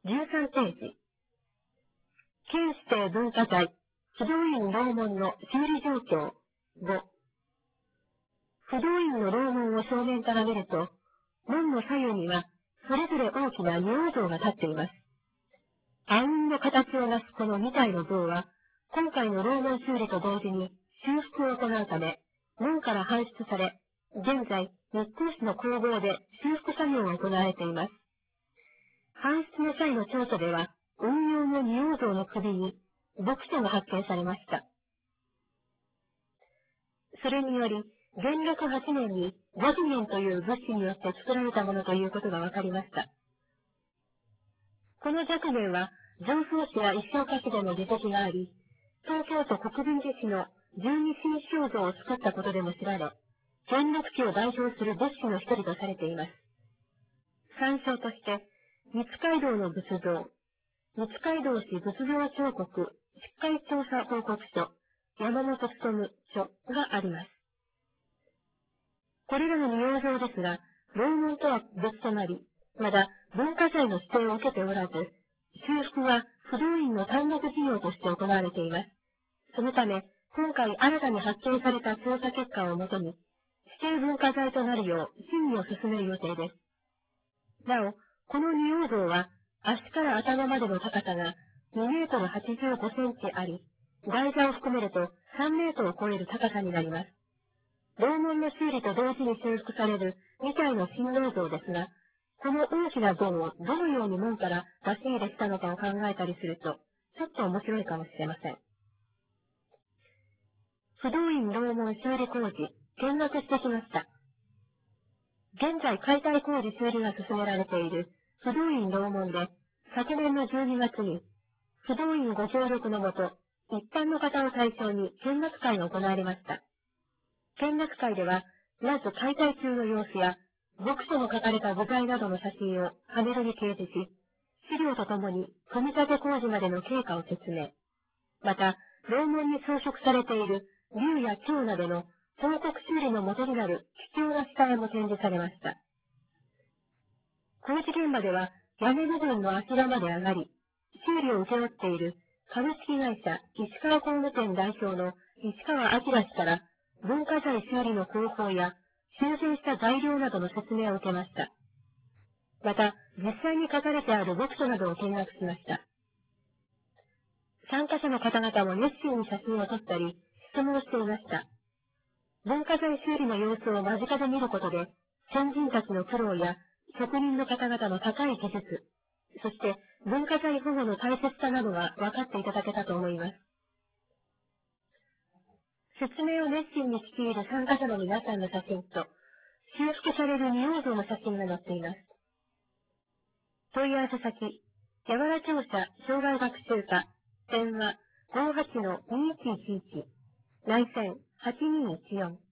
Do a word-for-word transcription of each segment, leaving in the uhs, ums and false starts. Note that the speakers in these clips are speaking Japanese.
じゅうさんページ。県指定文化財、不動院楼門の修理状況。ご。不動院の楼門を正面から見ると、門の左右には、それぞれ大きな仁王像が立っています。暗雲の形をなすこのに体の像は、今回の楼門修理と同時に修復を行うため、門から搬出され、現在、日光市の工房で修復作業が行われています。搬出の際の調査では、運用の仁王像の首に、墨書が発見されました。それにより、元禄はちねんに五次元という物資によって作られたものということが分かりました。この若元は、常総市や一升菓子での実績があり、東京都国分寺市の十二神肖像を作ったことでも知られ、元禄期を代表する仏師の一人とされています。参照として、三街道の仏像、三街道市仏像彫刻、執会調査報告書、山本勉書があります。これらの仁王像ですが、楼門とは別となり、まだ文化財の指定を受けておらず、修復は不動院の単独事業として行われています。そのため、今回新たに発見された調査結果をもとに、指定文化財となるよう審議を進める予定です。なお、この仁王像は、足から頭までの高さがにメートルはちじゅうごセンチあり、台座を含めるとさんメートルを超える高さになります。楼門の修理と同時に修復されるに体の新楼像ですが、この大きな像をどのように門から出し入れしたのかを考えたりすると、ちょっと面白いかもしれません。不動院楼門修理工事、見学してきました。現在解体工事修理が進められている不動院楼門で、昨年のじゅうにがつに、不動院ご協力のもと、一般の方を対象に見学会が行われました。見学会では、まず解体中の様子や、墨書の書かれた部材などの写真をパネルに掲示し、資料とともに組み立て工事までの経過を説明。また、楼門に装飾されている竜や蝶などの彫刻修理の元になる貴重な下絵も展示されました。工事現場では屋根部分の柱まで上がり、修理を請け負っている株式会社石川工務店代表の石川明氏から文化財修理の方法や修繕した材料などの説明を受けました。また、実際に書かれてある墨書などを見学しました。参加者の方々も熱心に写真を撮ったり、質問していました。文化財修理の様子を間近で見ることで、先人たちの苦労や職人の方々の高い技術、そして文化財保護の大切さなどが分かっていただけたと思います。説明を熱心に聞き入る参加者の皆さんの写真と、修復される仁王像の写真が載っています。問い合わせ先、八原庁舎障害学習課、電話ごーはちのにいちいちいち、内線はちにいいちよん。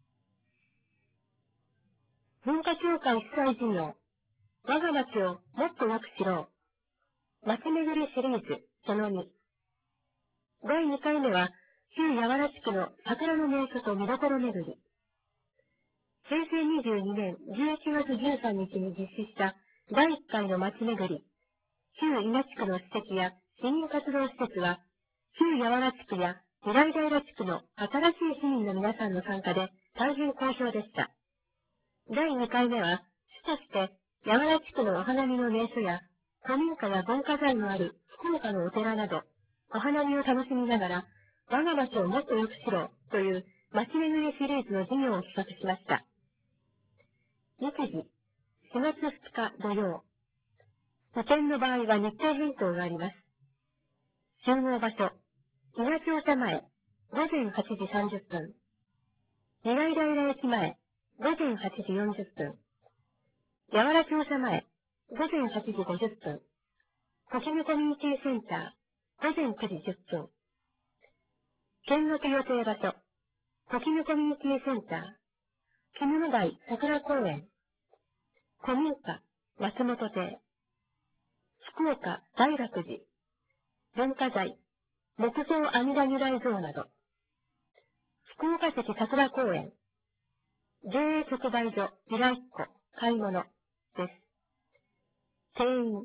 文化協会主催事業、我が町をもっと良くしろう。町巡りシリーズそのに。だいにかいめは、旧八原地区の桜の名所と見どころ巡り。へいせいにじゅうにねんじゅういちがつじゅうさんにちに実施しただいいっかいの町巡り。旧稲地区の史跡や市民活動施設は、旧八原地区や平井平地区の新しい市民の皆さんの参加で大変好評でした。だいにかいめは、主として八原地区のお花見の名所や、古民家や文化財のある福岡のお寺など、お花見を楽しみながら、我が町をもっと良くしろという町巡りシリーズの事業を企画しました。日時、しがつふつか土曜。保険の場合は日程変更があります。集合場所、稲庁舎前、ごぜんはちじさんじゅっぷん。平井平駅前、ごぜんはちじよんじゅっぷん。八原庁舎前、ごぜんはちじごじゅっぷん。小絹コミュニティセンター、ごぜんくじじゅっぷん。見学予定場所、小絹コミュニティセンター、絹台桜公園。古民家、松本亭。福岡大楽寺。文化財、木造阿弥陀如来像など。福岡市桜公園。ジェーエー 直売所、平一湖、買い物です。定員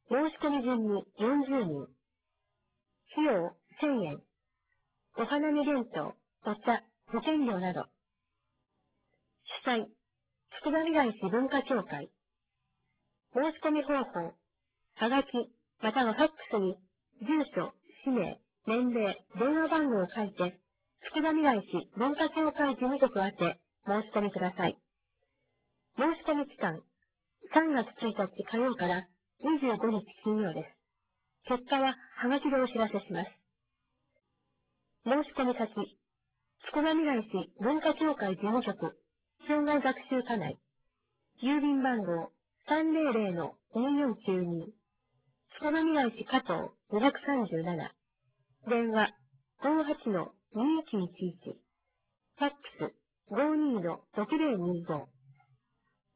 申し込み順によんじゅうにん。費用せんえん。お花見弁当、お茶、保険料など。主催、つくばみらい市文化協会。申し込み方法、はがき、またはファックスに、住所、氏名、年齢、電話番号を書いて、つくばみらい市文化協会事務局宛て申し込みください。申し込み期間、さんがつついたち火曜からにじゅうごにち金曜です。結果ははがきでお知らせします。申し込み先、つくばみらい市文化協会事務局、障害学習課内、郵便番号 さんぜろぜろのにーよんきゅうに、つくばみらい市加藤にさんなな、電話 ごーはちのにーいちいちいち、ファックス ごーにーのろくぜろにーご。